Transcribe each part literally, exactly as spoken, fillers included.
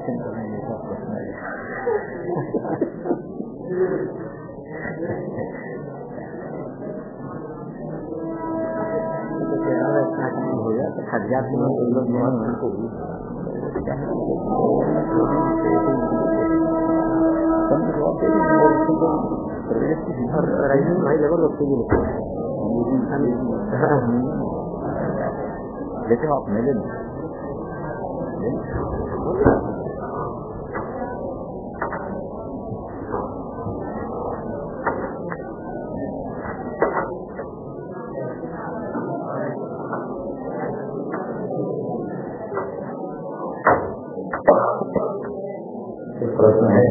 दर्शन करने का प्रश्न है। हो गया तो हजार के लोग उनको राइजिंग भाई लगो लोग लेते हो आप मेले में प्रश्न है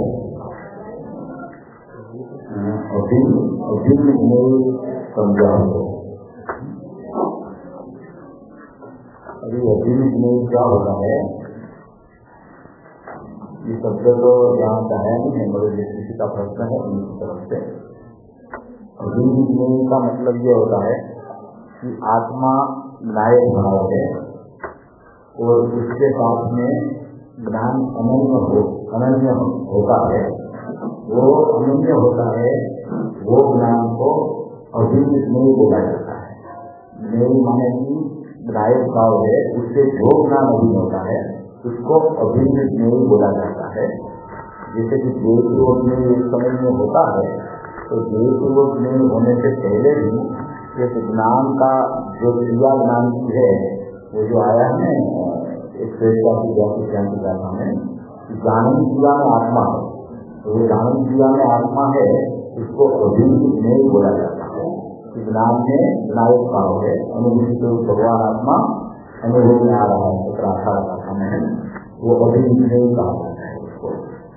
अभिन्न समझाओ। अभी अभिन्न क्या होता है, ये शब्द तो यहाँ का है नहीं है, मगर किसी का प्रश्न है उनकी तरफ से। अभिन्न का मतलब ये होता है कि आत्मा नायक भाव है और उसके साथ में ज्ञान अनन्य हो अनन्य होता है। वो अनन्य होता है, वो ज्ञान को अभिन्न नहीं बोला जाता है। नहीं माने की नायक भाव है, उससे जो ज्ञान अभिन्न होता है उसको अभिन्न नहीं बोला जाता है। जैसे कि देवपूर्वक में एक समय में होता है, तो देवपूर्वक में होने से पहले भी एक ज्ञान का जो क्रिया ज्ञान की है, वो जो आया है एक श्रेष्ठा की जाति ज्ञान की जाता है, ज्ञान क्रिया में आत्मा है, तो वो ज्ञान क्रिया में आत्मा है, उसको अभिन्न नहीं बोला जाता है। ज्ञान में नायक भाव है, अनुभूति तो भगवान आत्मा अनुभव में आ रहा है, तो आशा रखा है, वो अभिन्न नहीं कहा जाता है उसको।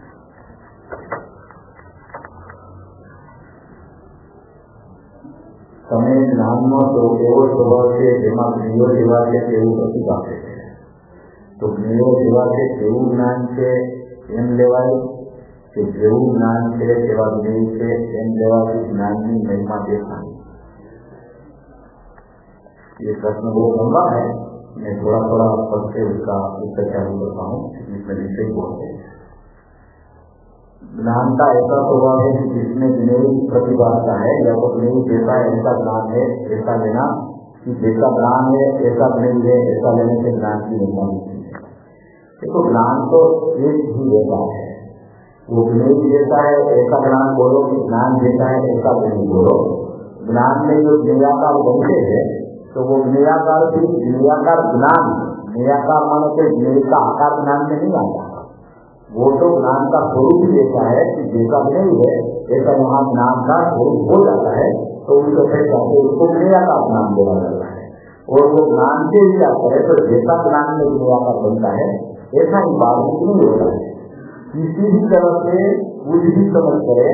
समय ज्ञान में तो एवं स्वभाव से જેમાં જ્ઞેયો જેવા છે તેવું પ્રતીક આપે છે। તો જ્ઞેયો જેવા છે તેવું જ્ઞાન છે એમ લેવાય કે જેવું જ્ઞાન છે તેવા જ્ઞેય છે એમ લેવાથી જ્ઞાનની મહિમા દેખાય। ये प्रश्न बहुत लंबा है, मैं थोड़ा थोड़ा पढ़ के उसका उत्तर चालू करता हूँ, जिसमें विषय बोलते हैं। ज्ञान का ऐसा स्वभाव है कि जिसमें ज्ञेय प्रतिभाता है या वो ज्ञेय जैसा ऐसा ज्ञान है ऐसा लेना, कि जैसा ज्ञान है ऐसा ज्ञेय है ऐसा लेने से ज्ञान की महिमा होती है। देखो ज्ञान तो एक ही जैसा है, वो ज्ञेय जैसा है ऐसा ज्ञान बोलो कि ज्ञान जैसा है ऐसा ज्ञेय बोलो। ज्ञान में जो ज्ञेयाकार बनते हैं तो वो ज्ञेयाकार भी ज्ञेयाकार ज्ञान, ज्ञेयाकार मानो कि ज्ञेय का आकार ज्ञान में नहीं आता, वो तो ज्ञान का स्वरूप ही ऐसा है कि जैसा नहीं है ऐसा वहाँ ज्ञान का स्वरूप हो जाता है, तो उसको कहते उसको ज्ञेयाकार ज्ञान बोला जाता है। और वो ज्ञान से ही आता है, तो जैसा ज्ञान में ज्ञेयाकार बनता है ऐसा ही बाधित नहीं होता है। किसी भी तरह से कुछ भी समझ करे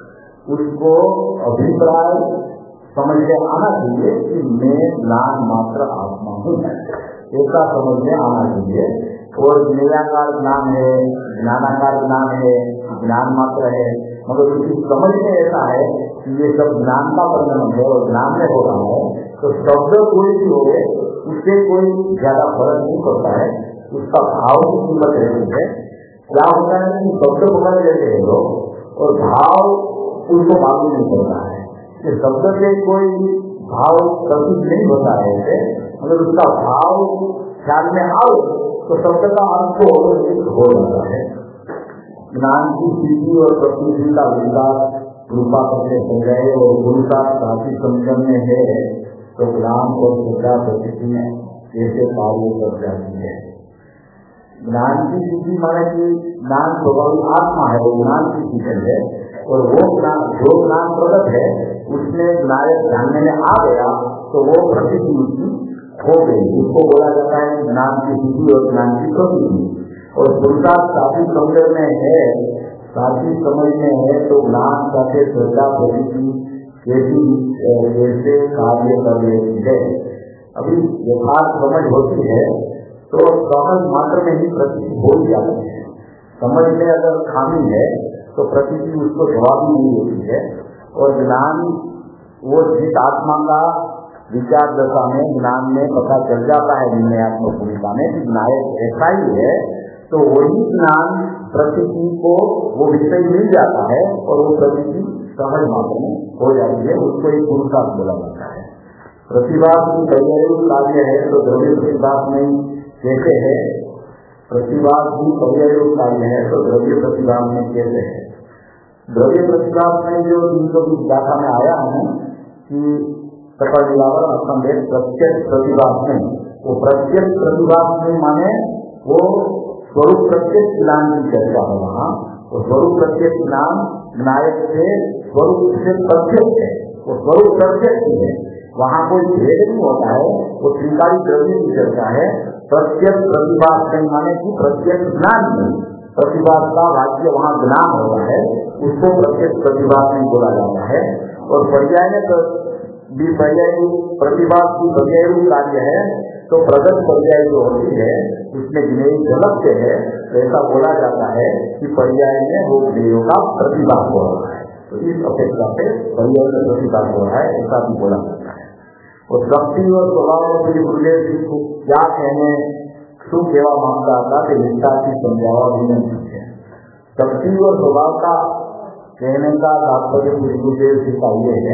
उसको अभिप्राय समझ में आना चाहिए कि मैं ज्ञान मात्र आत्मा हूँ, ऐसा समझ में आना चाहिए। और ज्ञेयाकार ज्ञान है, ज्ञानाकार ज्ञान है, ज्ञान मात्र है, मगर उसकी समझ में ऐसा है कि ये सब ज्ञान का परिणाम है और ज्ञान में हो रहा है, तो शब्द कोई भी हो उससे कोई ज्यादा फर्क नहीं पड़ता है, उसका भाव की कीमत रहती है। क्या होता है कि शब्द पकड़ लेते हैं लोग और भाव उनको मालूम नहीं पड़ता है कि शब्द से कोई भाव प्रतीत नहीं होता है ऐसे, मगर उसका भाव ख्याल में आओ तो शब्द का अर्थ हो जाता है। ज्ञान की स्थिति और प्रकृति का विकास रूपा करके समझाए और गुरु का काफी समझन में है, तो ज्ञान और श्रद्धा प्रकृति में कैसे कार्य कर जाती है। ज्ञान की स्थिति माने कि ज्ञान स्वभाव आत्मा है, वो ज्ञान की स्थिति है, और वो ज्ञान जो ज्ञान प्रकट है उसमें नायक जानने में आ गया तो वो प्रकृति उसकी हो गई, उसको बोला जाता है ज्ञान की स्थिति और ज्ञान की प्रकृति। और श्रद्धा साथी समझ में है, साथी समझ में है तो ज्ञान साथे श्रद्धा प्रकृति कैसी कैसे कार्य कर लेती है। अभी यथार्थ समझ होती है तो समझ मात्र में ही प्रकृति हो जाती है। समझ में अगर खामी है तो प्रकृति उसको जवाब ही नहीं होती है। और ज्ञान वो जिस आत्मा का विचार दशा में ज्ञान में पता चल जाता है निर्णयात्मक भूमिका में कि नायक ऐसा ही है तो वही ज्ञान प्रतीति को वो विषय मिल जाता है और वो प्रतीति सहज मात्र में हो जाती है, उसको एक पुरुषार्थ बोला जाता है। प्रतिभास की पर्यायी कार्य है तो द्रव्य प्रतिभास में कैसे है, प्रतिभास की पर्यायी कार्य है तो द्रव्य प्रतिभास में कैसे है। द्रव्य प्रतिभास में जो तीन सौ बीस गाथा में आया है कि सकल निरावरण असंदेह प्रत्यक्ष प्रतिभास में, वो प्रत्यक्ष प्रतिभास में माने वो स्वरूप प्रत्यक्ष ज्ञान की चर्चा है। वहाँ वो स्वरूप प्रत्यक्ष ज्ञान नायक से स्वरूप से प्रत्यक्ष है, वो स्वरूप प्रत्यक्ष है, वहाँ कोई भेद नहीं होता है। वो त्रिकाली द्रव्य की चर्चा है। प्रत्यक्ष प्रतिभास में माने की प्रत्यक्ष ज्ञान नहीं, प्रतिभास का वाक्य वहाँ ज्ञान होता है, उसको प्रत्यक्ष प्रतिभास में बोला जाता है। और पर्याय भी पर्याय प्रतिभास की पर्याय कार्य है तो प्रगत पर्याय जो होती है उसमें ज्ञेय झलक से है, ऐसा बोला जाता है कि पर्याय में वो ज्ञेयों का प्रतिभास हो रहा है। तो इस अपेक्षा से पर्याय में प्रतिभास हो रहा है, ऐसा भी बोला जाता है। और शक्ति और स्वभाव के उल्लेख क्या कहने શું કહેવા માંગતા હતા તે વિસ્તારથી સમજાવવા વિનંતી છે। शक्ति और स्वभाव का कहने का तात्पर्य गुरुदेव जी का ये है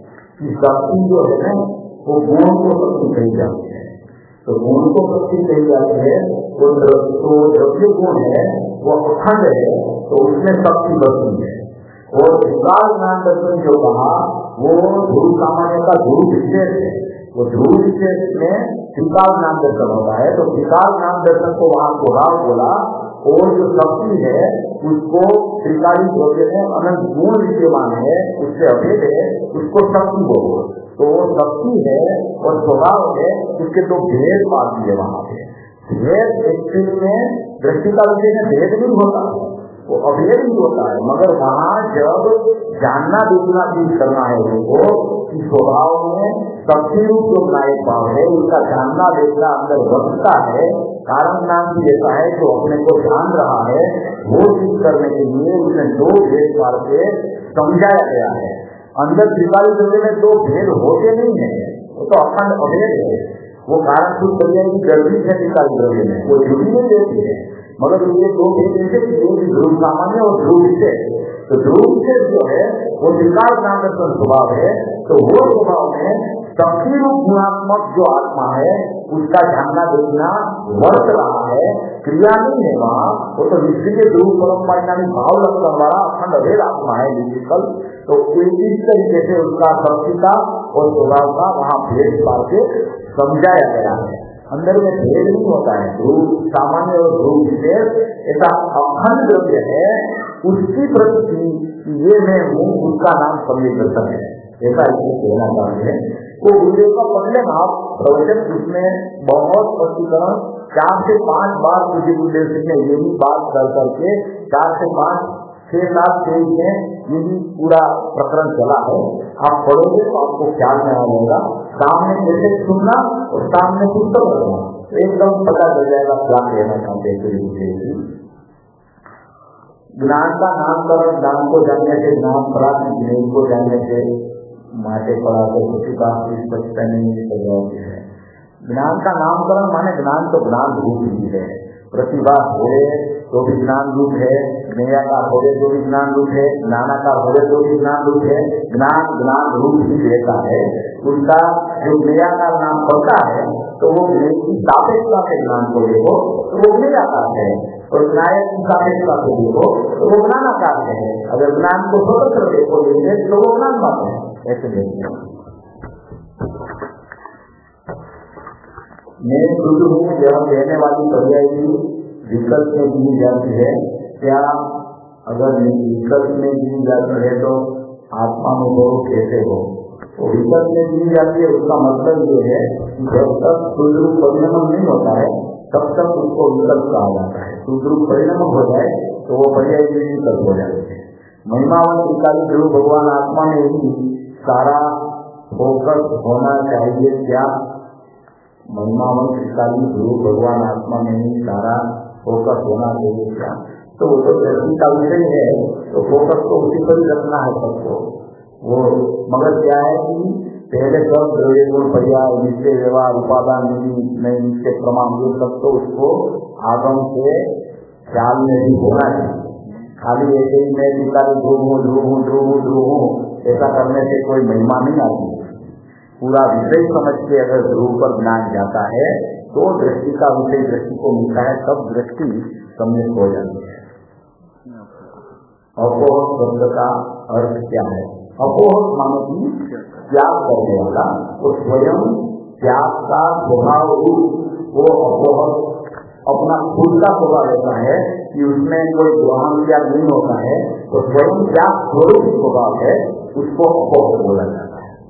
कि शक्ति जो है ना वो गुण को शक्ति कही जाती है, तो गुण को शक्ति कही जाती है। वो द्रव्य गुण है वो अखंड है तो उसमें शक्ति बसती है। और विकास ज्ञान दर्शन जो कहा वो ध्रुव सामान्य का ध्रुव विशेष है, वो ध्रुव विशेष में विकास ज्ञान दर्शन होता है। तो विकास ज्ञान दर्शन को वहाँ स्वभाव बोला और जो शक्ति है उसको त्रिकाली द्रव्य में अनंत गुण विद्यमान है, उससे अभेद है, उसको शक्ति बोलो। तो वो शक्ति है और स्वभाव है, उसके दो भेद पाती है। वहाँ पे भेद एक्चुअल में दृष्टि का विषय में भेद नहीं होता, वो अभेद ही होता है। मगर वहाँ जब जानना दूसरा चीज करना है उनको कि स्वभाव में शक्ति रूप जो नायक भाव है उसका जानना देखना अंदर बढ़ता है। कारण नाम भी ऐसा है जो अपने को जान रहा है, वो चीज करने के लिए उसने दो भेद पार के समझाया गया है। अंदर त्रिकाली द्रव्य में दो भेद होते नहीं है, वो तो अखंड अभेद है। वो कारण कुछ द्रव्य की गर्मी है त्रिकाली द्रव्य में, वो जुड़ी नहीं देती है। मगर ये दो भेद ऐसे ध्रुव सामान्य और ध्रुव विशेष, तो ध्रुव विशेष जो है वो त्रिकाल नाम दर्शन स्वभाव है। तो वो स्वभाव में शक्ति रूप गुणात्मक जो आत्मा है उसका जानना देखना वर्त रहा है, क्रिया नहीं है वहाँ। वो तो निश्चित के ध्रुव परम्परा भाव लक्षण वाला अखंड अभेद आत्मा है निश्चिकल। तो इस तरीके से उसका शक्ति का और स्वभाव का वहाँ भेद पार के समझाया गया है। अंदर में भेद नहीं होता है, ध्रुव सामान्य और ध्रुव विशेष ऐसा अखंड द्रव्य है, उसकी प्रति ये मैं हूँ, उसका नाम सम्यक दर्शन है, ऐसा इसमें कहना चाहते हैं। वो गुरुदेव का पहले भाव प्रवचन उसमें बहुत स्पष्टीकरण चार से पांच बार मुझे गुरुदेव सिंह ने यही बात कर करके चार से पांच छह सात पेज में यही पूरा प्रकरण चला है। आप पढ़ोगे तो आपको ख्याल में आ जाएगा। सामने जैसे सुनना और सामने पुस्तक रखना एकदम पता चल जाएगा क्या कहना चाहते हैं। ज्ञान का नामकरण, ज्ञान को जानने से ज्ञान प्राप्त, ज्ञान को जानने से माटे पड़ा तो किसी बात की स्पष्टता नहीं है। ज्ञान का नामकरण माने ज्ञान तो ज्ञान रूप ही है। प्रतिभा हो तो भी ज्ञान रूप है, ज्ञेयाकार हो तो भी ज्ञान रूप है, ज्ञानाकार हो तो भी ज्ञान रूप है। ज्ञान ज्ञान रूप ही रहता है। उसका जो ज्ञेयाकार नाम पड़ता है तो वो की सापेक्षता के ज्ञान को देखो तो वो ज्ञेयाकार है, और नायक की सापेक्षता को देखो तो वो ज्ञानाकार है। अगर ज्ञान को स्वतंत्र देखो देंगे तो वो ज्ञान बात है। ऐसे देखिए मैं शुद्ध हूँ यह कहने वाली पर्याय की विकल्प में दी जाती है। क्या अगर विकल्प में दी जाती है तो आत्मानुभव कैसे हो? तो विकल्प में दी जाती है उसका मतलब ये है कि जब तक सुदृढ़ परिणाम नहीं होता है तब तक उसको विकल्प कहा जाता है। सुदृढ़ परिणाम हो जाए तो वो पर्याय की विकल्प हो जाती है। महिमावन त्रिकाली ध्रुव भगवान आत्मा में ही सारा फोकस होना चाहिए। क्या महिमावन त्रिकाली ध्रुव भगवान आत्मा में ही सारा फोकस होना चाहिए? क्या तो वो तो दृष्टि का विषय है, तो फोकस तो उसी पर ही रखना है सबको। वो मगर क्या है कि पहले सब द्रव्य गुण पर्याय निश्चय व्यवहार उपादान नहीं इसके प्रमाण ये सब तो उसको आगम से ख्याल में भी होना चाहिए। खाली ऐसे ही मैं चिंता ध्रुव हूँ ध्रुव हूँ ध्रुव हूँ ध्रुव हूँ ऐसा करने से कोई महिमा नहीं आती। पूरा विषय समझ के अगर ध्रुव पर ज्ञान जाता है तो दृष्टि का विषय दृष्टि को मिलता है, तब दृष्टि सम्यक हो जाती है। अपोह शब्द का अर्थ क्या है? अपोह मानो की त्याग करने वाला, तो स्वयं त्याग का स्वभाव रूप वो अपोह अपना खुद का स्वभाव रहता है कि उसमें कोई ग्रहण त्याग नहीं होता है, तो स्वयं त्याग स्वरूप स्वभाव है, उसको अपोह बोला जाता है।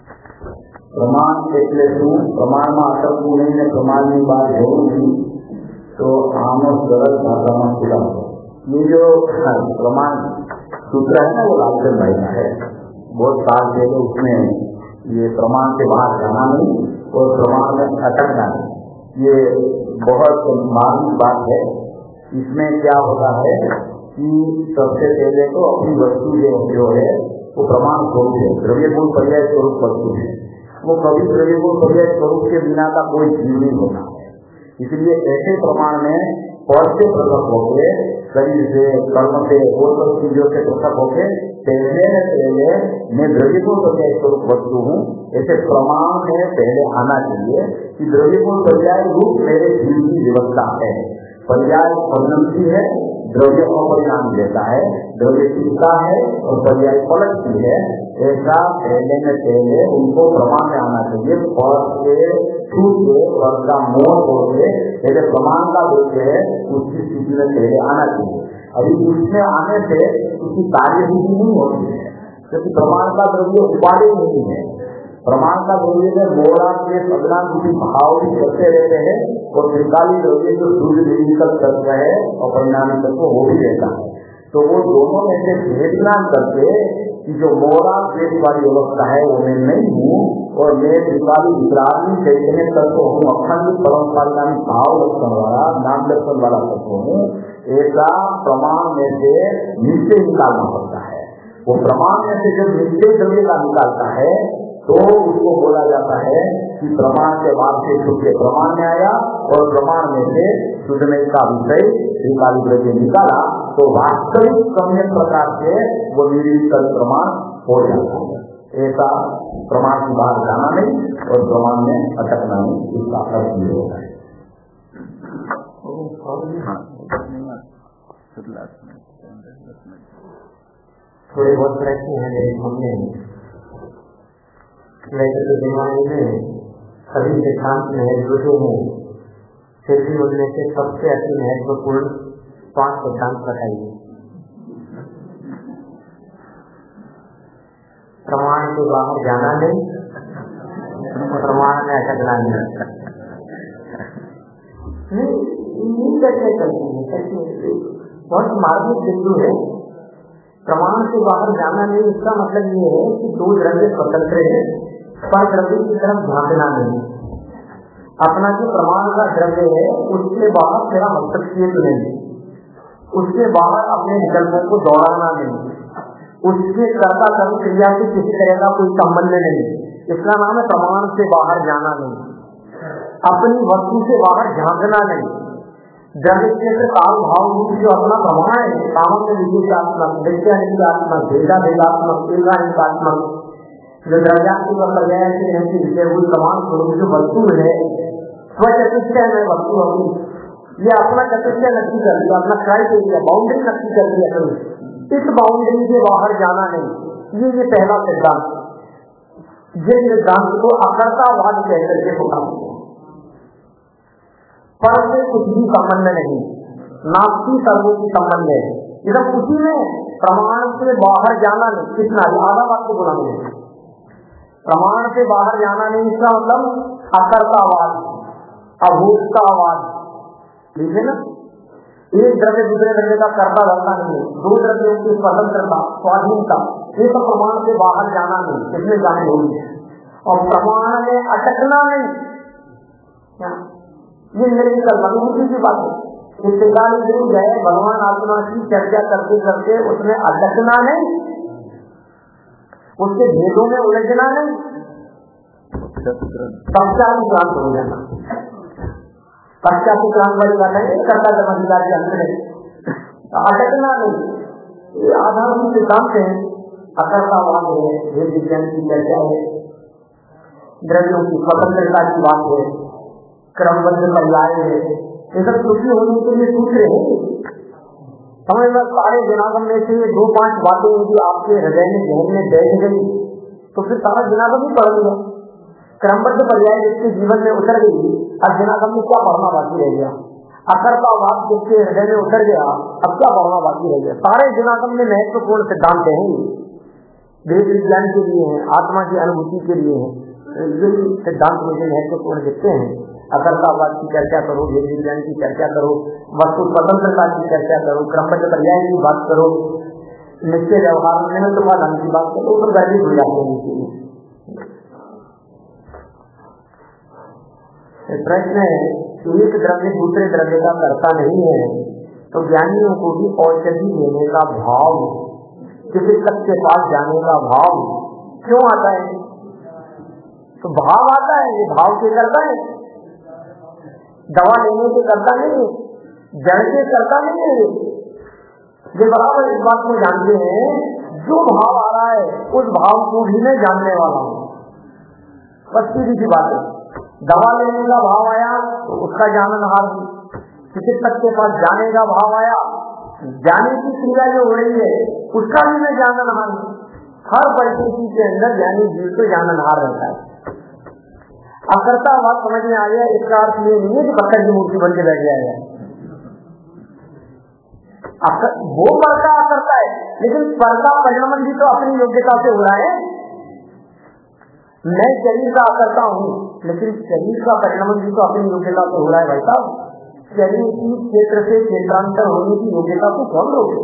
प्रमाण એટલે શું? પ્રમાણમાં અટકવું નહીં ને પ્રમાણની બહાર જવું નહીં, તો આનો સરળ ભાષામાં ખુલાસો ये जो प्रमाण सूत्र है ना वो लालचंद भाई का है। बहुत साल पहले उसमें ये प्रमाण से बाहर जाना नहीं और प्रमाण में अटकना नहीं, ये बहुत मार्मिक बात है। इसमें क्या होता है कि सबसे पहले तो अपनी वस्तु जो है वो प्रमाण स्वरूप है, द्रव्य गुण पर्याय स्वरूप वस्तु है, वो कभी द्रव्य गुण पर्याय स्वरूप के बिना का कोई जीव नहीं होता है। इसलिए ऐसे प्रमाण में पद से पृथक होके, शरीर से, कर्म से, वो सब चीजों से पृथक होके पहले न पहले मैं द्रव्य गुण पर्याय स्वरूप वस्तु हूँ, ऐसे प्रमाण में पहले आना चाहिए कि द्रव्य गुण पर्याय रूप मेरे जीव की व्यवस्था है। पर्याय परिणमती है, द्रव्य अपरिणाम देता है, द्रव्य टिकता है और पर्याय पलटती है। ऐसा पहले न पहले उनको प्रमाण में आना चाहिए। पद के छूट के पद का मोह होके पहले प्रमाण का देते है, उसकी स्थिति में पहले आना चाहिए। अभी उसमें आने से उसकी कार्य विधि नहीं होती है, क्योंकि प्रमाण का द्रव्य उपाधि नहीं है। प्रमाण का द्रव्य में मोड़ा के अज्ञान रूपी भाव भी करते रहते हैं और त्रिकाली द्रव्य जो सूर्य निर्मित तत्व है और परिणामी तत्व वो भी रहता है। तो वो दोनों में से भेदज्ञान करके कि जो मोड़ा देश वाली व्यवस्था है वो मैं नहीं हूँ और मैं त्रिकाली विचारणी चैतन्य तत्व हूँ, अखंड परम परिणामी भाव लक्षण वाला नाम लक्षण वाला तत्व हूँ, ऐसा प्रमाण में से निश्चय निकालना पड़ता है। वो प्रमाण में से जब निश्चय द्रव्य का निकालता है तो उसको बोला जाता है कि प्रमाण के बाद से छूट के प्रमाण में आया और प्रमाण में से छूटने का विषय त्रिकाली द्रव्य निकाला, तो वास्तविक सम्यक प्रकार से वो निरीक्षण प्रमाण हो जाता है। ऐसा प्रमाण की बाहर जाना नहीं और प्रमाण में अटकना नहीं, इसका अर्थ ये होता है। थोड़े बहुत प्रश्न है मेरे सामने। वैसे तो दिमाग में सभी सिद्धांत महत्वपूर्ण हैं, फिर भी उनमें से सबसे अति महत्वपूर्ण पांच सिद्धांत बताइए। प्रमाण के बाहर जाना नहीं, प्रमाण में अटकना नहीं। नहीं कैसे करते हैं, कैसे बहुत मार्मिक बिंदु है। प्रमाण के बाहर जाना नहीं, इसका मतलब ये है कि दो द्रव्य स्वतंत्र है, पर द्रव्य की तरफ भागना नहीं। अपना जो प्रमाण का द्रव्य है उसके बाहर तेरा हस्तक्षेप नहीं, उसके बाहर अपने विकल्पों को दौड़ाना नहीं, उसके कर्ता कर्म क्रिया से किसी तरह का कोई संबंध नहीं। इसका नाम है प्रमाण से बाहर जाना नहीं। अपनी वस्तु से बाहर झांकना नहीं। द्रव्य से काल भाव रूप जो अपना प्रमाण है, कामों में विशेषात्मक, वैज्ञानिकात्मक, भेदा भेदात्मक, एकात्मक, जो द्रव्यात्मक और पर्यायी विषय प्रमाण स्वरूप जो वस्तु है, स्वचतुष्टय में वस्तु होगी, ये अपना चतुष्टय नक्की कर लिया, अपना क्राइटेरिया बाउंड्री नक्की कर लिया। तो इस बाउंड्री के बाहर जाना नहीं, ये ये पहला सिद्धांत। ये सिद्धांत को अकर्तावाद कहकर के होगा, पर से कुछ भी संबंध नहीं, नास्ति सर्वो की संबंध है। इधर उसी में प्रमाण से बाहर जाना नहीं, कितना आधा बात को बोला मुझे, प्रमाण से बाहर जाना नहीं, इसका मतलब अकर्तावाद, अभूततावाद। ठीक है ना? एक द्रव्य दूसरे द्रव्य का कर्ता रहता नहीं है, दो द्रव्यों की स्वतंत्रता, स्वाधीनता, ये तो प्रमाण से बाहर जाना नहीं, इसमें जाने होगी। और प्रमाण में अटकना नहीं, क्या ये निरंतर अनुभूति की बात है। इस प्रकार जो है भगवान आत्मा की चर्चा करते करते उसमें अटकना नहीं, उसके भेदों में उलझना नहीं, पश्चात हो जाना। पश्चात वाली बात है, कर्ता कर्मधिकार के अंदर अटकना नहीं। ये आधारभूत सिद्धांत है, अकर्तावाद है, वेद विज्ञान की चर्चा है, द्रव्यों की स्वतंत्रता की बात है, क्रमबद्ध पर्याय है, ये सब सुखी होने के लिए सूत्र है। समझ में सारे जनागम में से दो पांच बातें यदि आपके हृदय में जहन में बैठ गई तो फिर सारा जनागम ही पढ़ लिया। क्रमबद्ध पर्याय जिसके जीवन में उतर गई, अब जनागम में क्या पढ़ना बाकी रह गया? अकर्तावाद जिसके हृदय में उतर गया, अब क्या पढ़ना बाकी रह गया? सारे जनागम में महत्वपूर्ण सिद्धांत है, वेद विज्ञान के लिए है, आत्मा की अनुभूति के लिए है। ये सिद्धांत मुझे महत्वपूर्ण दिखते हैं। अकर्तावाद की चर्चा करो, वेद विज्ञान की चर्चा करो, वस्तु स्वतंत्रता की चर्चा करो, क्रमबद्ध पर्याय की बात करो, निश्चय व्यवहार में तो धन की बात करो, तो गर्भित हो जाते हैं। प्रश्न है, एक द्रव्य दूसरे द्रव्य का कर्ता नहीं है तो ज्ञानियों को भी औषधि लेने का भाव, चिकित्सक के पास जाने का भाव क्यों आता है? तो भाव आता है, ये भाव के करता है, दवा लेने के करता नहीं है, जड़ के करता नहीं है। ये बराबर इस बात को जानते हैं, जो भाव आ रहा है उस भाव को भी मैं जानने वाला हूँ। बस सीधी सी बात है। दवा लेने का भाव आया तो उसका जाननहार हूँ, चिकित्सक के पास जाने का भाव आया, जाने की क्रिया जो हो रही है उसका भी मैं जाननहार हूँ। हर परिस्थिति के अंदर ज्ञानी जीव को जाननहार रहता है। अकर्तावाद समझ में आ गया, इसका अर्थ ये नहीं है कि पत्थर की मूर्ति बन के बैठ जाएगा। वो परका अकर्ता है, लेकिन परका परिणमन भी तो अपनी योग्यता से हो रहा है। मैं शरीर का अकर्ता हूँ, लेकिन शरीर का परिणमन भी तो अपनी योग्यता से हो रहा है। भाई साहब, शरीर की क्षेत्र से क्षेत्रांतर होने की योग्यता तो कौन रोके?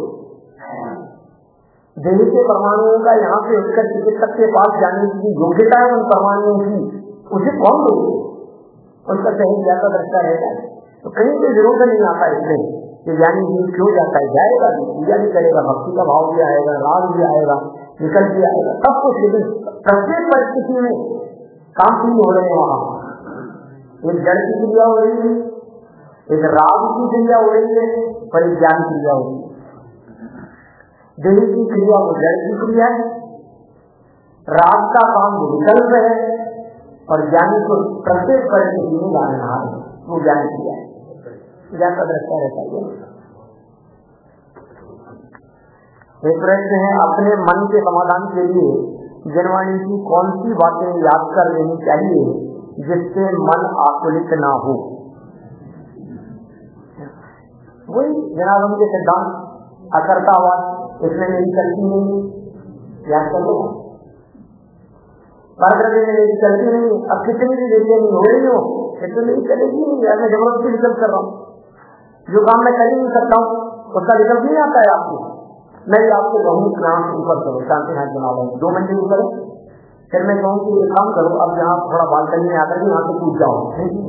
देह के परमाणुओं का यहाँ से उठकर चिकित्सक के पास जाने की योग्यता है उन परमाणुओं की, उसे कौन रोके? उसका सही ज्यादा दृष्टा रहता है, तो कहीं कोई विरोध नहीं आता। इसमें कि ज्ञानी जीव क्यों जाता है, जाएगा, पूजा भी करेगा, भक्ति का भाव भी आएगा, राग भी आएगा, विकल्प भी आएगा, सब कुछ। लेकिन प्रत्येक परिस्थिति में काम तीन हो रहे हैं वहां। एक जड़ की क्रिया हो रही है, एक राग की क्रिया हो रही है, और एक ज्ञान क्रिया हो रही है। देह की क्रिया वो जड़ की क्रिया है, राग का काम वो विकल्प है, और ज्ञानी को प्रत्येक परिस्थिति में जानना है, वो ज्ञान क्रिया है। ज्ञान का दृष्टा रहता है। एक प्रश्न है, अपने मन के समाधान के लिए जनवाणी की कौन सी बातें याद कर लेनी चाहिए जिससे मन आकुलित ना हो? वही जनागम के सिद्धांत, अकर्तावाद, इसमें मेरी गलती नहीं, याद कर लो। परद्रव्य में मेरी गलती नहीं, अब कितनी भी देखे नहीं हो रही हो, ये तो नहीं चलेगी नहीं यार, मैं जबरदस्ती विकल्प कर रहा हूँ। जो काम मैं कर ही नहीं सकता हूँ उसका विकल्प नहीं आता है आपको। मैं आपको कहूँ क्लास ऊपर करो, शांति हाथ बना लो, दो मंजिल ऊपर है, फिर मैं कहूँ कि ये काम करो, अब यहाँ थोड़ा बालकनी में आकर यहाँ से कूद जाओ,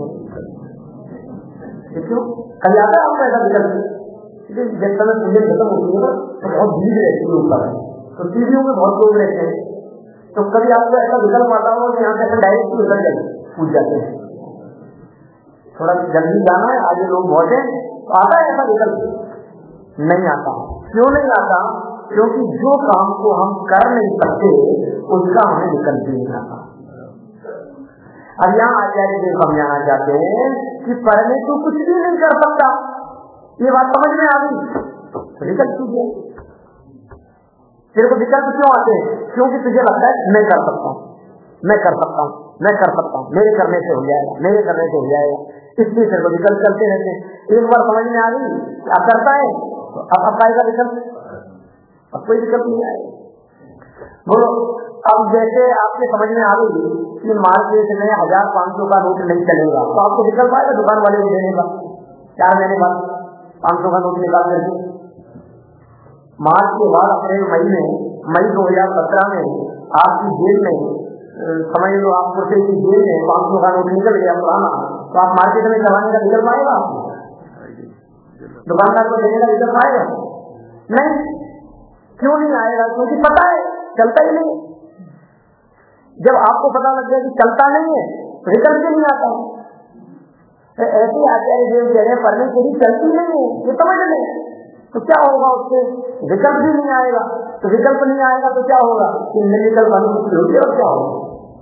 क्यों कभी आता है आपको ऐसा विकल्प? जब समय पूजन खत्म होती है ना तो बहुत भीड़ रहती है ऊपर, तो सीढ़ियों में बहुत लोग रहते हैं, तो कभी आपको ऐसा विकल्प आता होगा कि यहाँ से डायरेक्ट उतर जाए, कूद जाते हैं, थोड़ा जल्दी जाना है, आगे लोग बहुत है, आता है ऐसा विकल्प? नहीं आता। क्यों नहीं आता? क्योंकि जो काम को हम कर नहीं सकते उसका हमें विकल्प नहीं आता। अब यहाँ आचार्य जी समझाना चाहते हैं कि पढ़ने तो कुछ भी नहीं कर सकता, ये बात समझ में आ गई, विकल्प कीजिए। तेरे को विकल्प क्यों आते हैं? क्योंकि तुझे लगता है मैं कर सकता हूँ, मैं कर सकता हूँ, मैं कर सकता हूँ, मेरे करने से हो जाएगा, मेरे करने से हो जाएगा, इसलिए तेरे को विकल्प चलते रहते हैं। एक बार समझ में आ गई क्या करता है, तो अब अब आएगा विकल्प, अब कोई विकल्प नहीं आएगा। बोलो, अब जैसे आपके समझ में आ गई कि मार्केट में हजार पांच सौ का नोट नहीं चलेगा, तो आपको विकल्प आएगा दुकान वाले को देने का, चार महीने बाद पांच सौ का नोट निकाल करके। मार्च के बाद अप्रैल मई में, मई दो हजार सत्रह में आपकी जेल में, समझ लो आप कुर्सी की जेल में पांच सौ का नोट निकल गया पुराना, तो आप मार्केट में चलाने का विकल्प आएगा आपको? दुकानदार को देने का विकल्प आएगा? नहीं। क्यों नहीं आएगा? क्योंकि पता है चलता ही नहीं। जब आपको पता लग गया कि चलता नहीं है तो विकल्प ही नहीं आता। ऐसे आचार्य देव कह रहे हैं पढ़ने के लिए चलती नहीं है, ये समझ लें। तो क्या होगा उससे? विकल्प भी नहीं आएगा। तो विकल्प नहीं आएगा तो क्या होगा कि निर्विकल्प अनुभूति होगी और क्या होगा।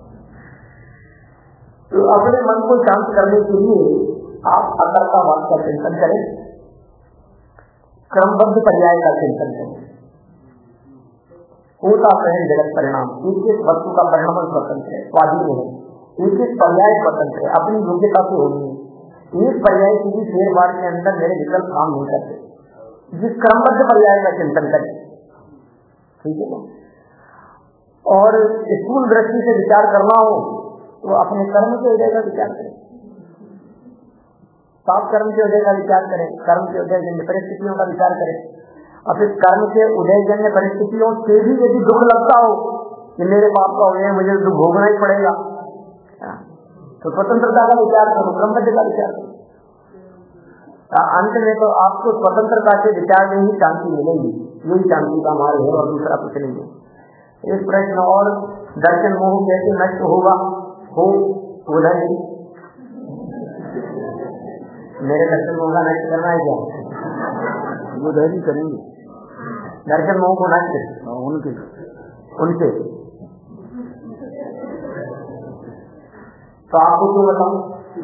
तो अपने मन को शांत करने के लिए आप अकर्तावाद का चिंतन करें, क्रमबद्ध पर्याय का चिंतन करें। होता है जगत परिणाम, एक एक वस्तु का परिणाम स्वतंत्र है, स्वाधीन है, एक एक पर्याय स्वतंत्र है, अपनी योग्यता से होनी है। एक पर्याय की भी देर बार के अंदर मेरे विकल्प काम नहीं करते। जिस क्रमबद्ध पर्याय का चिंतन करें, ठीक है ना। और स्थूल दृष्टि से विचार करना हो तो अपने कर्म के उदय का विचार करें, पाप कर्म के उदय का विचार करें, कर्म के उदय जन्य परिस्थितियों का विचार करें। और फिर कर्म के उदय जन्य परिस्थितियों से भी यदि दुख लगता हो कि मेरे पाप का उदय मुझे दुख भोगना ही पड़ेगा, तो स्वतंत्रता का विचार करो, क्रमबद्ध का विचार करो। अंत में तो आपको स्वतंत्रता के विचार में ही शांति मिलेगी, यही शांति का मार्ग है और दूसरा कुछ नहीं है। एक प्रश्न और, दर्शन मोह कैसे नष्ट होगा? हो उधर ही मेरे दर्शन मोह का नष्ट करना है क्या? वो धैर्य करेंगे दर्शन मोह को नष्ट उनके उनसे तो आपको क्यों बताऊं?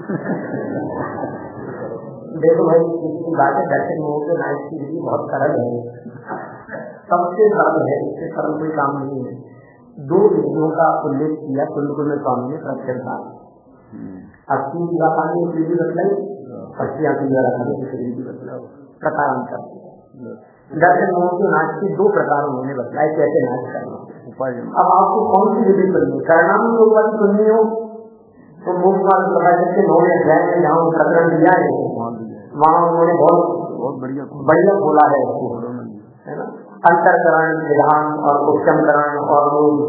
देखो भाई, इसकी बात है, दर्शन मोह के नाश की विधि बहुत सरल है, सबसे सरल है, इससे सरल कोई काम नहीं है। दो विधियों का उल्लेख किया कुंडकुंड स्वामी ने प्रत्यक्षता, अस्सी की बात आने की विधि बतलाई, अस्सी की विधि बतलाई, प्रकारांतर। दर्शन मोह के नाश की दो प्रकार उन्होंने बतलाए, कैसे नाश करना। अब आपको कौन सी विधि करनी, परिणाम योग वाली सुननी हो तो मुख वाले प्रकाश के नौ अध्याय में जहाँ प्रकरण दिया है वहाँ उन्होंने बहुत बहुत बढ़िया बढ़िया बोला है, है ना। अंतरकरण विधान और उपचमकरण और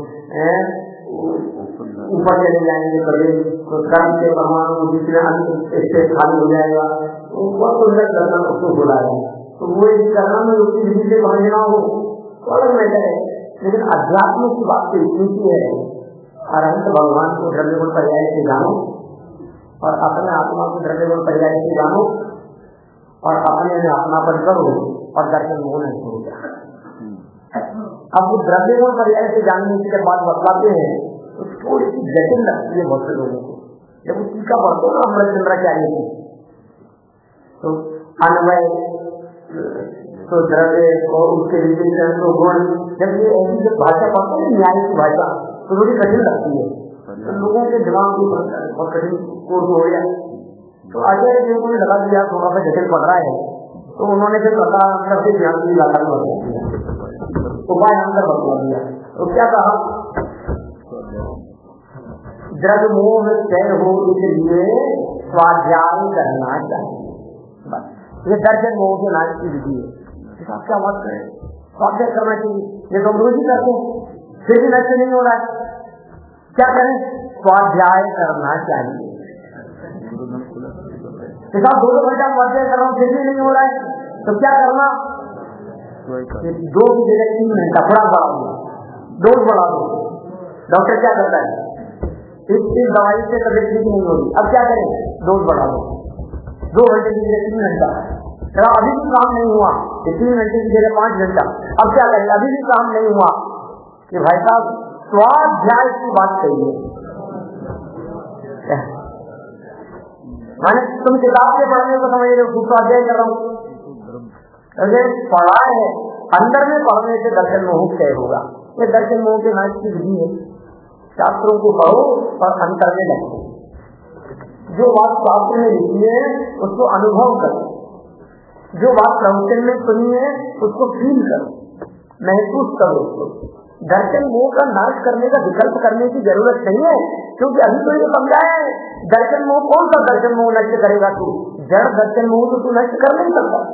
ऊपर चले जाएंगे कभी तो कर्म के परमाणु बीच में अंत इससे खाली हो जाएगा, बहुत सुंदर दर्शन उसको बोला है। तो वो यदि करना में उसकी विधि से समझना हो तो अलग मैटर है, लेकिन अध्यात्म की बात तो इतनी सी है, अनंत भगवान को द्रव्य गुण पर्याय से जानो और अपने आत्मा को द्रव्य गुण पर्याय से जानो और अपने में अपनापन करो और दर्शन मोह नहीं हो जाए। अब वो द्रव्य गुण पर्याय से जानने के बाद बतलाते हैं तो थोड़ी सी जटिल लगती है बहुत से लोगों को। जब वो टीका पढ़ते हो अमृत चंद्रा क्या है तो अन्वय तो द्रव्य और उसके विशेषण तो गुण, जब ये ऐसी जब भाषा पढ़ते हैं न्याय की भाषा तो थोड़ी कठिन लगती है, तो लोगों के दिमाग की बहुत कठिन कोर्स हो गया। तो आचार्य जी को लगा दिया थोड़ा सा जटिल पड़ रहा है, तो उन्होंने फिर प्रकार अंतर से ध्यान की लगा उपाय अंतर बतला दिया। तो क्या कहा, द्रव्य मोह में तय हो इसलिए स्वाध्याय करना चाहिए। बस ये दर्शन मोह के नाश की विधि है। क्या बात करें, स्वाध्याय करना चाहिए, ये तो रोज ही करते हैं फिर भी नष्ट नहीं हो रहा है, क्या करें? स्वाध्याय करना चाहिए। दो दो घंटा स्वाध्याय कर रहा हूँ फिर भी नहीं हो रहा है, तो क्या करना? दो की जगह तीन घंटा थोड़ा बढ़ा दो, डोज बढ़ा दो। डॉक्टर क्या करता है, इस दवाई से तबियत ठीक नहीं होगी, अब क्या करें? डोज बढ़ा दो, दो घंटे की जगह तीन घंटा। चलो अभी भी काम नहीं हुआ, तीन घंटे की जगह पांच घंटा, अब क्या करें? अभी भी काम नहीं हुआ कि भाई साहब स्वाध्याय की बात कहिए। मैंने तुम किताब से पढ़ने को समझ रहे हो, स्वाध्याय कर रहा हूँ, अगर पढ़ा है अंदर में पढ़ने से दर्शन मोह तय होगा। ये दर्शन मोह के नाश की विधि है। शास्त्रों को पढ़ो और अंतर में लगो, जो बात शास्त्र में लिखी है उसको अनुभव करो, जो बात प्रवचन में सुनी है उसको फील करो, महसूस करो उसको। दर्शन मोह का नाश करने का विकल्प करने की जरूरत नहीं है, क्योंकि अभी तो ये समझाया है दर्शन मोह कौन सा दर्शन मोह नष्ट करेगा? तू जड़ दर्शन मोह तो तू नष्ट कर नहीं सकता।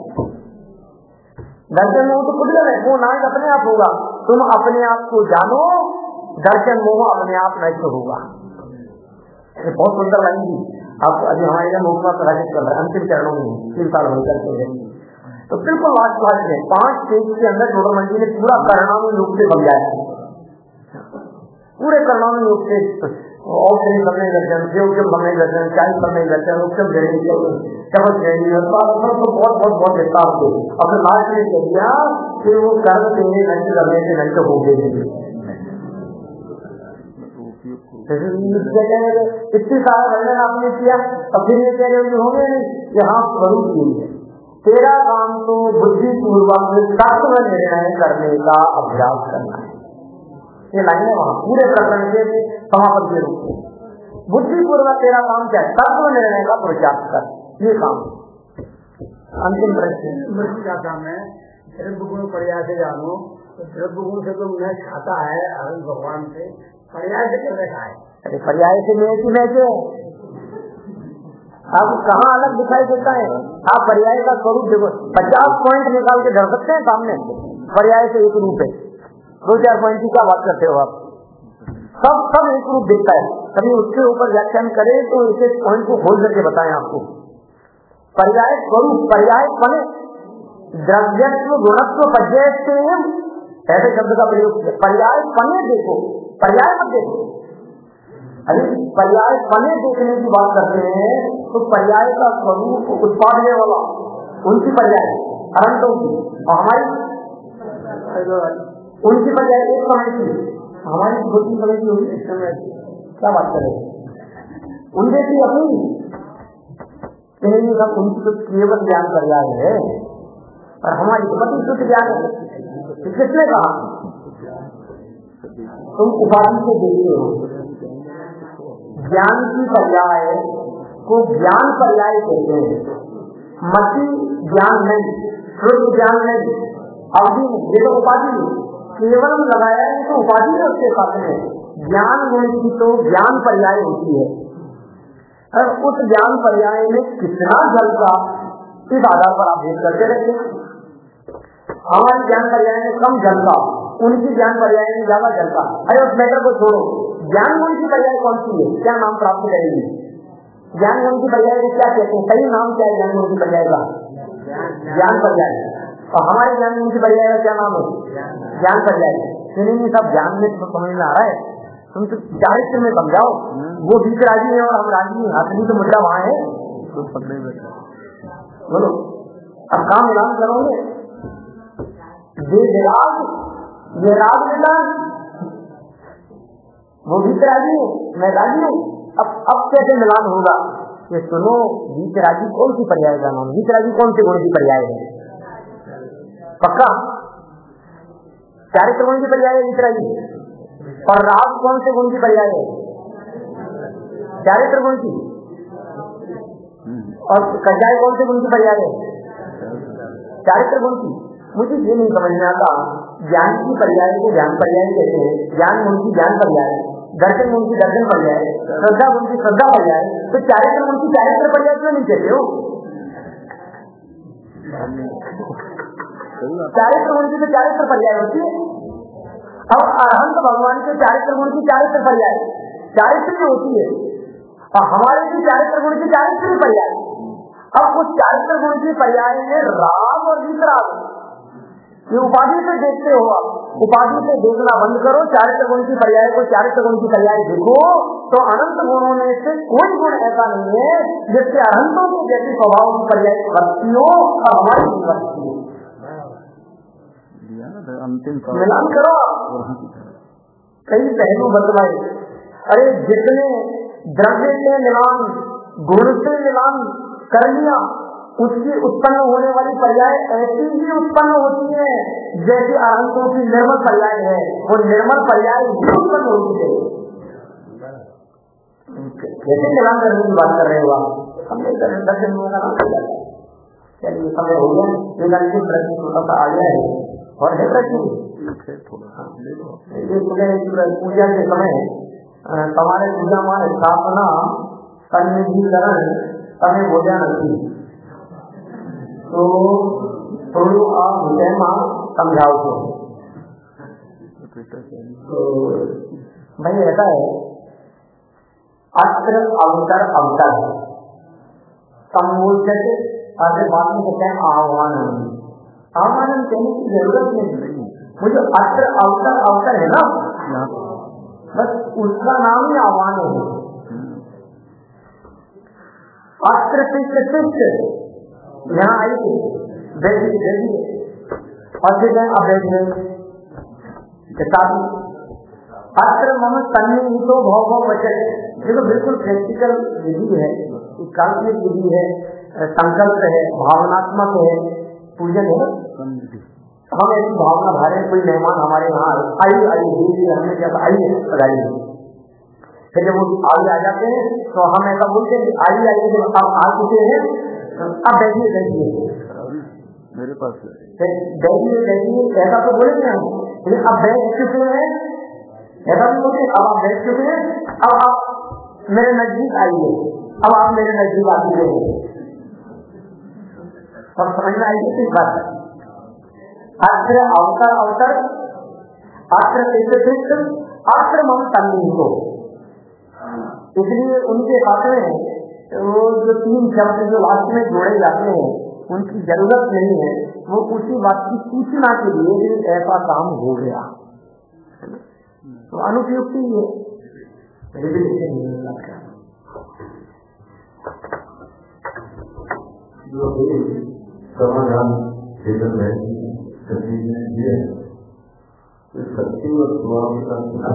दर्शन मोह तो खुद है, वो नाश अपने आप होगा। तुम अपने आप को जानो, दर्शन मोह अपने आप नष्ट होगा। बहुत सुंदर लाइन थी। अब अभी हमारे यहाँ मोह का प्रकाशित कर रहा है, अंतिम चरणों में तीन साल हो चलते हैं, तो बिल्कुल लास्ट क्लास में पांच पेज के अंदर छोड़ोमल जी ने पूरा परिणामी रूप से समझाया, पूरे परिणामी रूप से और कहीं करने लगते हैं, उपचम करने लगते हैं, चाय करने लगते हैं, उपचम देने चमच देनी है, बहुत बहुत बहुत विस्तार से अपने लास्ट में कह दिया कि वो कर्म देने नष्ट करने से नष्ट हो गए। इतनी सारा वर्णन आपने किया, अब फिर ये कह रहे होंगे नहीं यहाँ स्वरूप यही है, तेरा काम तो बुद्धि पूर्वक तत्व निर्णय करने का अभ्यास करना है। ये लाइन है वहां पूरे प्रकरण के समापन के रूप में, बुद्धि पूर्वक तेरा काम क्या है, तत्व निर्णय का पुरुषार्थ कर, ये काम। अंतिम प्रश्न क्या काम है, द्रव्य गुण पर्याय से जानो, द्रव्य गुण से तो मैं खाता है अरविंद भगवान से, पर्याय से कैसे खाए? अरे पर्याय से मैं की मैच है, आप कहाँ अलग दिखाई देता है? आप पर्याय का स्वरूप देखो, पचास पॉइंट निकाल के धर सकते हैं सामने, पर्याय से एक रूप है, दो चार पॉइंट की क्या बात करते हो आप? सब सब एक रूप देखता है, कभी उसके ऊपर व्याख्यान करें तो इसे पॉइंट को खोल करके बताएं आपको। पर्याय स्वरूप, पर्याय पने, द्रव्यत्व गुणत्व पर्याय से ऐसे शब्द का प्रयोग किया, पर्याय पने देखो, पर्याय मत देखो। अरे पर्याय पने देखने की बात करते हैं तो पर्याय का स्वरूप उत्पादने वाला उनकी पर्याय अनंतों की, और हमारी उनकी पर्याय एक समय की, हमारी छोटी समय की होगी इस समय क्या बात करें, उनके की अपनी सब उनकी तो केवल ज्ञान पर्याय है और हमारी पति शुद्ध ज्ञान है। किसने कहा? तुम उपाधि से देखते हो, ज्ञान की पर्याय को ज्ञान पर्याय कहते हैं, मति ज्ञान नहीं, शुद्ध ज्ञान नहीं, अवधि ये तो उपाधि केवल लगाया है तो उपाधि है उसके साथ में, ज्ञान गुण की तो ज्ञान पर्याय होती है, और उस ज्ञान पर्याय में कितना जल का इस आधार पर आप भेद करते रहते हैं। हमारी ज्ञान पर्याय में कम जल का, उनकी ज्ञान पर्याय में ज्यादा जल का। अरे उस मैटर को छोड़ो, ज्ञान गुण की पर्याय कौन सी है, क्या नाम प्राप्त करेगी? ज्ञान गुण की पर्याय को क्या कहते हैं, सही नाम क्या है ज्ञान गुण की पर्याय का? ज्ञान पर्याय। और हमारे ज्ञान गुण की पर्याय का क्या नाम है? ज्ञान पर्याय। नहीं सब ज्ञान में तो समझ में आ रहा है, तुम तो चारित्र में समझाओ, वो बीच राजी है और हम राजी हैं, असली तो मुद्दा वहां है। बोलो अब काम ऐलान करोगे, ये राग ये राग मिलान, वो बीच राजी है, मैं राजी हूँ, अब अब कैसे मिलान होगा? ये सुनो, बीच राजी कौन सी पर्याय का नाम, बीच राजी कौन से गुण की पर्याय है? पक्का चारित्र गुण की पर्याय है बीच राजी, और राग कौन से गुण की पर्याय है? चारित्र गुण की। और कज्जाय कौन से गुण की पर्याय है? चारित्र गुण की। मुझे ये नहीं समझ में आता, ज्ञान की पर्याय को ज्ञान पर्याय कहते हैं, ज्ञान गुण की ज्ञान पर्याय, दर्शन गुण की दर्शन पर्याय, श्रद्धा गुण की श्रद्धा पर्याय, तो चारित्र गुण की चारित्र पर्याय क्यों नहीं कहते हो? चारित्र गुण की तो चारित्र पर्याय होती है, और अरहंत भगवान के चारित्र गुण की चारित्र पर्याय चारित्र की होती है, और हमारे भी चारित्र गुण की चारित्र पर्याय। अब उस चारित्र गुण की पर्याय में राग और वितराग, ये उपाधि से देखते हो आप, उपाधि से देखना बंद करो, चारित्र गुण की पर्याय को चारित्र गुण की पर्याय देखो, तो अनंत गुणों में से कोई गुण ऐसा नहीं है जिससे अनंतों की जैसी स्वभाव की पर्याय वर्ती हो और हमारी भी वर्ती हो। मिलान करो, कई पहलू बदलाए। अरे जितने द्रव्य से मिलान, गुण से मिलान कर लिया, उसकी उत्पन्न होने वाली पर्याय ऐसी ही उत्पन्न होती है जैसे अनंतों की निर्मल पर्याय है, वो निर्मल पर्याय भी उत्पन्न होती है। कैसे मिलान करने की बात कर रहे हो आप? हमने दर्शन का नाम किया, चलिए समय हो गया, एक अंतिम प्रश्न छोटा सा आ गया है और है प्रश्न पूजा के समय તમારે પૂજામાં સ્થાપના સન્નિધિકરણ તમે બોલ્યા નથી, તો થોડું આ વિષયમાં સમજાવશો? तो भाई ऐसा है, अत्र अवतर अवतर संबोधित आगे बाद में कहते हैं आह्वान। आह्वान कहने की जरूरत नहीं, मुझे अत्र अवतर अवतर है ना, बस उसका नाम ही आह्वान है। अस्त्र शिष्ट शिष्ट यहाँ आइए, बैठिए बैठिए और फिर बैठिए। अस्त्र मम सन्निहितो भव भव वचन, देखो बिल्कुल प्रैक्टिकल विधि है, काल्पनिक विधि है, संकल्प है, भावनात्मक है, पूजन है। हम ऐसी भावना धारे, कोई मेहमान हमारे यहाँ आइए आइए हमने क्या आइए बताइए, फिर जब वो आगे आ जाते हैं तो हम ऐसा बोलते हैं आइए आइए, जब आप आ चुके हैं अब बैठिए बैठिए मेरे पास बैठिए बैठिए, ऐसा तो बोलेंगे हम, लेकिन अब बैठ चुके हैं ऐसा भी बोलते, अब आप बैठ चुके हैं, अब आप मेरे नजदीक आइए, अब आप मेरे नजदीक आ चुके हैं। सब समझना आइए किस बात, अस्त्र अवसर अवसर, अस्त्र शिष्ट, अस्त्र मन सन्निहितो। इसलिए उनके हाथ में वो जो तीन शब्द जो लास्ट में जोड़े जाते हैं उनकी जरूरत नहीं है, वो उसी बात की सूचना के लिए ऐसा काम हो गया, तो अनुपयुक्ति है। जो समाधान क्षेत्र में दिए शक्ति और स्वभाव का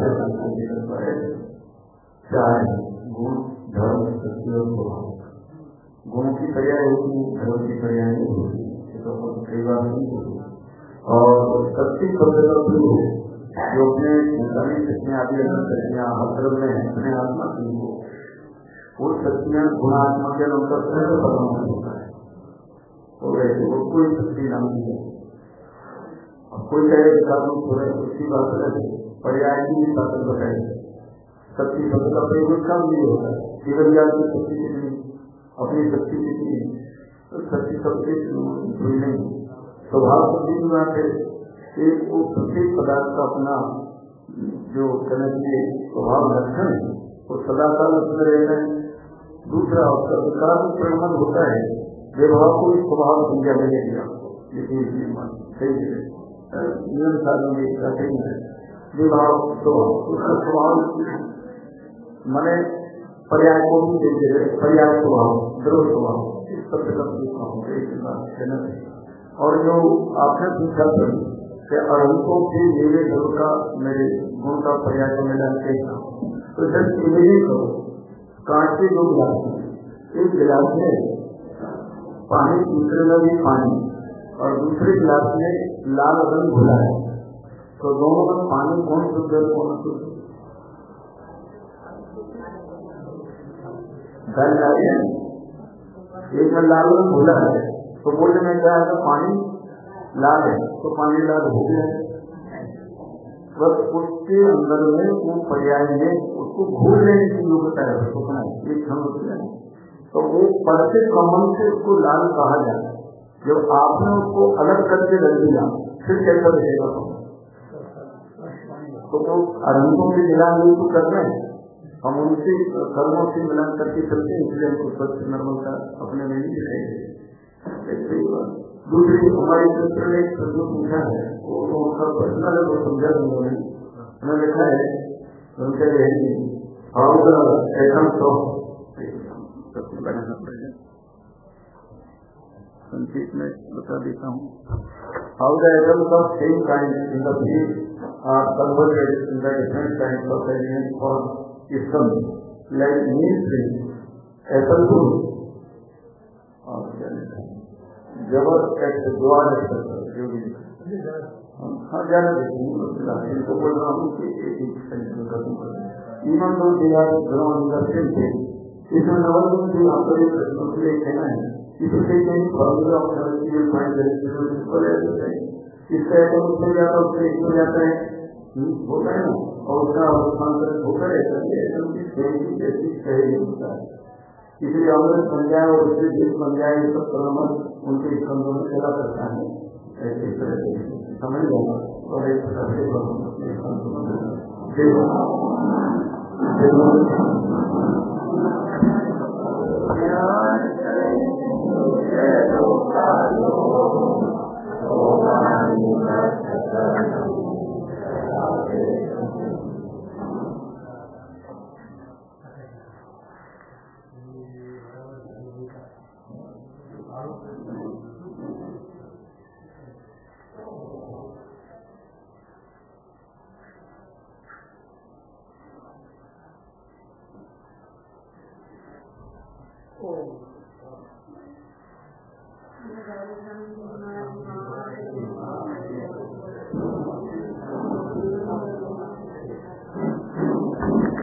क्या है, गुण धर्म शक्ति और स्वभाव। गुण की पर्याय होती है, धर्म की पर्याय नहीं होती, तो कई बार नहीं होती। और शक्ति शब्द का प्रयोग जो अपने इंसानी शक्तियाँ आदि शक्तियाँ हर धर्म में अपने आत्मा की हो, वो शक्तियाँ गुणात्मा के अनुसार खत्म होता है, तो वैसे वो कोई शक्ति नाम नहीं है। कोई कहे विकास हो रहे उसकी बात अलग है, पर्याय की भी बात बताए। शक्ति शब्द का प्रयोग कम नहीं होता है, केवल ज्ञान की शक्ति कितनी, अपनी शक्ति कितनी, तो शक्ति शक्ति जुड़ी नहीं। स्वभाव शक्ति की बात है, एक वो प्रत्येक पदार्थ का अपना जो कहने के स्वभाव लक्षण है वो सदा काल उसमें रहता है। दूसरा उसका विकास परिणाम होता है, व्यवहार को स्वभाव संज्ञा में लेंगे आपको, लेकिन सही है नियम साधन में सही है। विभाव स्वभाव, उसका स्वभाव मैंने पर्याय को भी देते हैं, पर्याय स्वभाव, द्रव स्वभाव, इस शब्द का कहना है। और जो आपने पूछा कि अरहंतों के मेरे गुण का मेरे गुण का पर्याय को मिला कैसा, तो जब इमेजिन करो कांच के दो गिलास हैं, एक गिलास में पानी, दूसरे में भी पानी, और दूसरे गिलास में लाल रंग घुला है, तो दोनों में पानी कौन शुद्ध है कौन शुद्ध है? एक में लाल रंग घुला है, तो बोलने में क्या है, तो पानी लाल है, तो पानी लाल हो गया है। बस उसके अंदर में वो पर्याय में उसको घूर लेने की योग्यता है, सोचना है एक क्षण होती है, तो वो पर से कमल से उसको लाल कहा जाता है। जब आपने उसको अलग करके रख दिया फिर कैसा रहेगा, तो वो अरंतों के मिलान नहीं तो कर रहे हैं, हम उनसे कर्मों से मिलान करके चलते हैं, इसलिए हमको स्वच्छ निर्मलता अपने में नहीं दिखाई देती। दूसरी हमारे चित्र ने एक प्रश्न पूछा है, वो तो उनका प्रश्न है, वो समझा उन्होंने हमें लिखा है, उनसे रहेंगे संक्षेप में बता देता हूँ। How the atoms of same kind in the field are converted in the different kinds of elements for system like mean string, atom two, और क्या लिखा है, जबर एक्ट द्वार जो भी हाँ जाना देखिए, इनको बोल रहा हूँ कि एक एक सेंटेंस खत्म कर इवन दो दिया ग्राउंड इंडस्ट्रियल थे, इसमें नवल जो आपको एक कहना है, इससे कहीं फॉर्मूला ऑफ एनर्जी फाइंड करें, इसका एटम उसमें जाता है, उससे इसमें जाता है, होता है ना, और उसका रूपांतरण होता रहता है, एटम की सेंटी जैसी सही होता है। इसलिए अमृत बन जाए और उससे जिस बन जाए, ये सब परमाणु उनके स्कंदों में चला करता है, ऐसे तरह से समझ जाना और एक प्रकार से ओम।